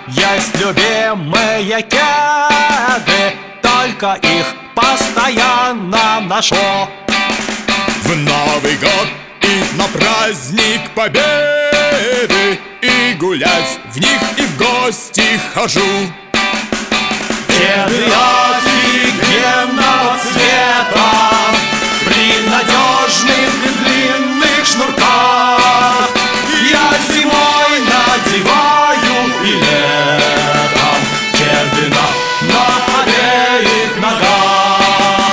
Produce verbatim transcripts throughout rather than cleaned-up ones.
есть любимые кеды, только их постоянно ношу. В Новый год и на праздник Победы, и гулять в них, и в гости хожу. Кеды офигенного цвета, при надежных и длинных шнурках. Я зимой надеваю и летом кеды на, на обеих ногах.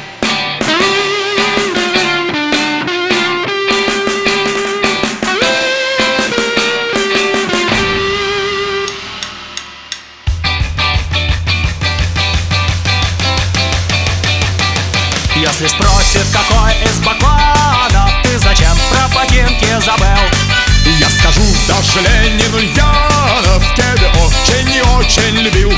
Если спросит, какой из бакланов ты зачем про ботинки забыл, я скажу, даже Ленин Ульянов кеды очень и очень любил.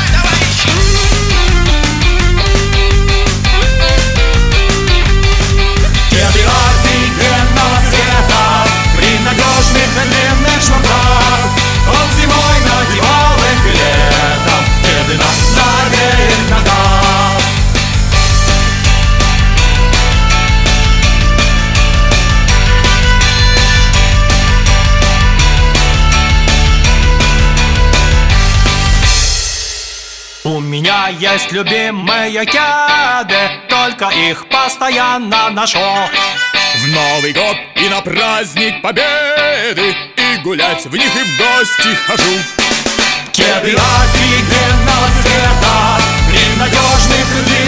Кеды офигенного цвета, при надежных и длинных шнурках. Он зимой надевал их и летом, кеды на, на обеих ногах. У меня есть любимые кеды, только их постоянно ношу. В Новый год и на праздник Победы, и гулять в них, и в гости хожу. Кеды офигенного цвета, при надежных и